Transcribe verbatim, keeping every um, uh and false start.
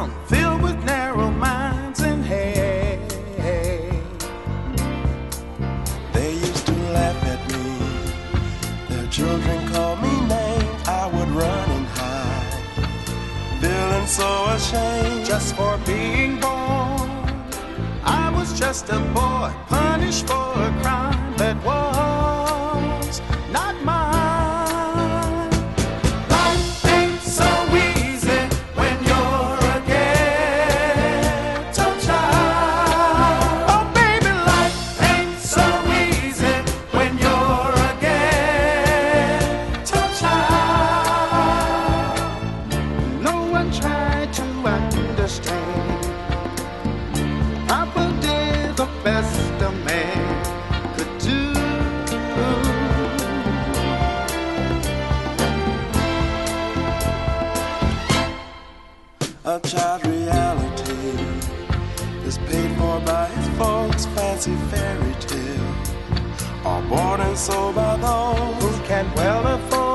world filled with narrow minds and hate. They used to laugh at me, their children called me names. I would run and hide, feeling so ashamed just for being born. I was just a boy, punished for a crime that was not mine. Life ain't so easy when you're a ghetto child. Oh baby, life ain't so easy when you're a ghetto child. No one tried to understand. Papa did the best a man could do. A child's reality is paid for by his folks' fancy fairy tale, are bought and sold by those who can well afford.